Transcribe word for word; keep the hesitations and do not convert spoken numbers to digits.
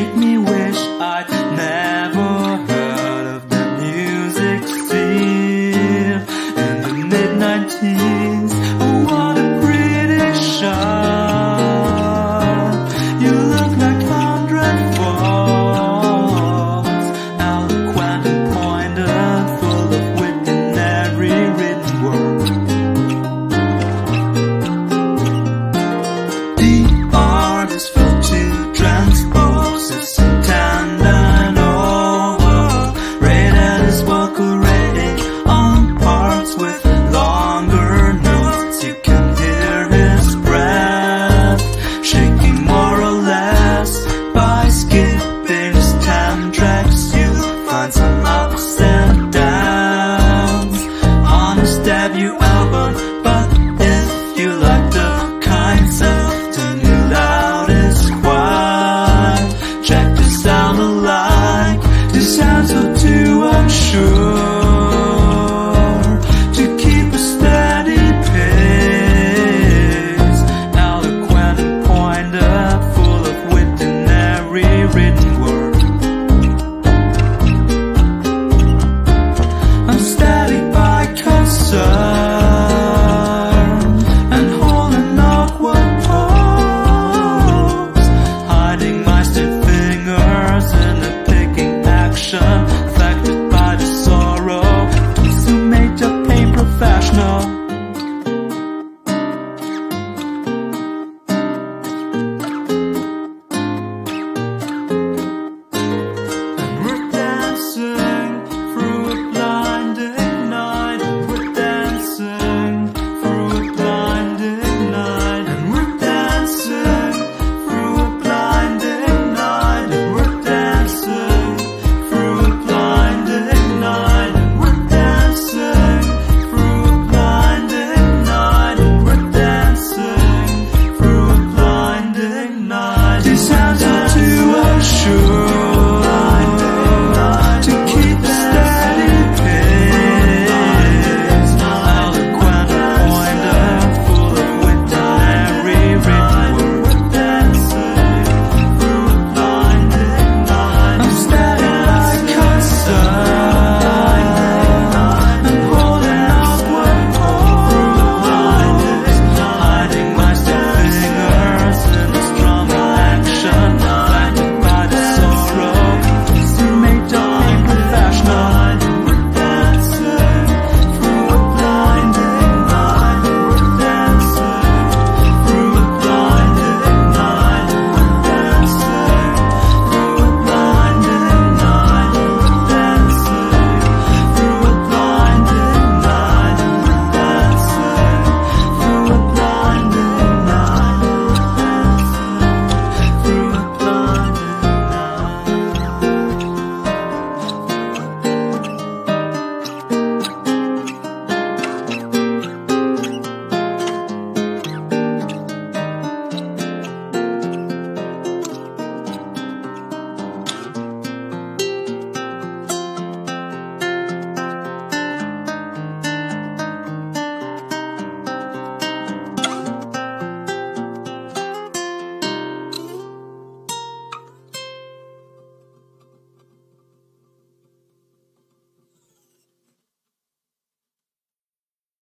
make me wish I'd never heard of the music scene in the mid nineties. Oh, what a pretty shot. You look like hundred falls, eloquent and pointed, full of wit in every written word. The art is filled to transpose its intent and over. Rated his vocal rating on parts with longer notes. You can hear his breath shaking more or less. By skipping his ten tracks, you'll find some ups and downs on his debut album. But if you like the kinds of check the sound alike. This sounds so too unsure.